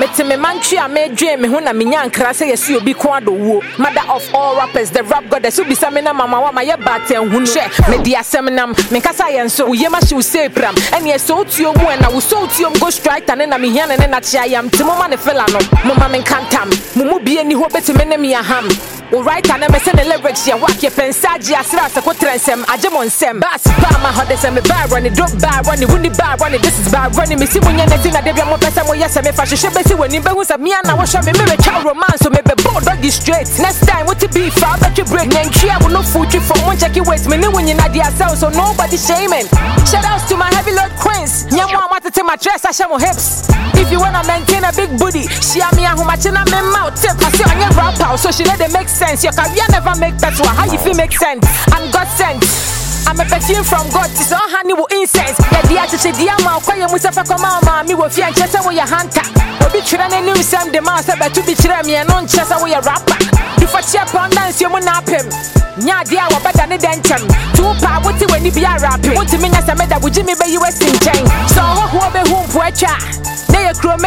Mete me mantwi a me dwe me ho na me nyankra se yesi obi ko adowo. Mother of all rappers, the rap goddess who be sa me na mama wa ma ye baten hunu. She me di asem nam me kasa ye nso wo ye ma hye wo say pram. Ene so tuo mu na wo so tuo go strike tane na me hia ne na chia yam ti mo ma ne fela no. Mo ma me kantam. Mo mu bie ni ho beti me na me aham. O right and me say the lyrics ya wak ye pensaji asra se ko trensem ajemon sem. Bass ba ma ho de sem me ba run it drop ba run it wuni ba run it this is ba run it me si mo nya na ti na de bia mo pesa mo yes me fa hwehwe besi wani be hu sa me na wo hwe me twa romance so me be bold doggy straight. Next time what to be for bet you break nantwi I will no food you from one check it wait me no win na dia sell so nobody shaming. Shout outs to my heavy load queens. Nyamo amata my dress I show my hips. If you wanna maintain a big booty, share me a how much in a me mouth tip. I see on your rap out, so she let it make sense. Your career never make better. How you feel make sense? I'm God sent. I'm a perfume from God. It's all honey with incense. Yeah, the attitude, the amount. Call you Mustafa Komama. Me with fear and chest away your hunter. Obi children and new Sam the master, but to be children me and non chest away your rapper. If I cheer upon dance, you will nap him. Nya dia wa better than dentam. Two pa what when you be a rapper. What to mean as a meda would Jimmy be US in chain. So who be whom poetra? They